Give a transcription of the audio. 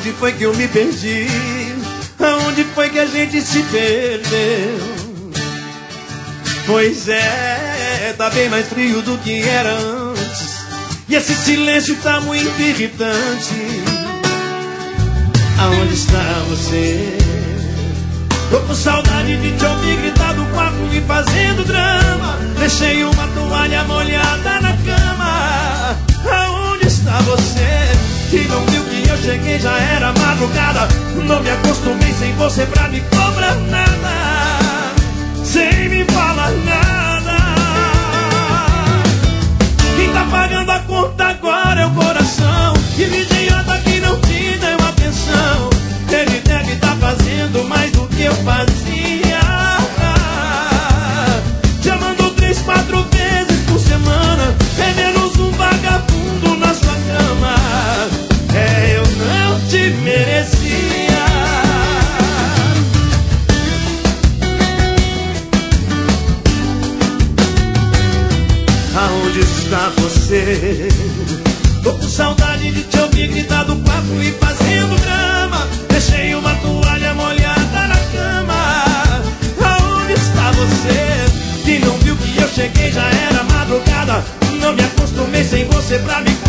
Aonde foi que eu me perdi? Aonde foi que a gente se perdeu? Pois é, tá bem mais frio do que era antes. E esse silêncio tá muito irritante. Aonde está você? Tô com saudade de te ouvir gritar do quarto e fazendo drama. Deixei uma toalha molhada na cama. Aonde está você? Que não viu que eu cheguei, já era madrugada. Não me acostumei sem você pra me cobrar nada, sem me falar nada. Quem tá pagando a conta agora é o coração. Que idiota que não te deu atenção. Ele deve tá fazendo mais do que eu fazia. Já mandou 3, 4 vezes por semana. É menos um vagabundo na sua cama. É, eu não te merecia. Aonde está você? Tô com saudade de te ouvir gritar do quarto e fazendo drama. Deixei uma toalha molhada na cama. Aonde está você? Que não viu que eu cheguei, já era madrugada. Não me acostumei sem você pra me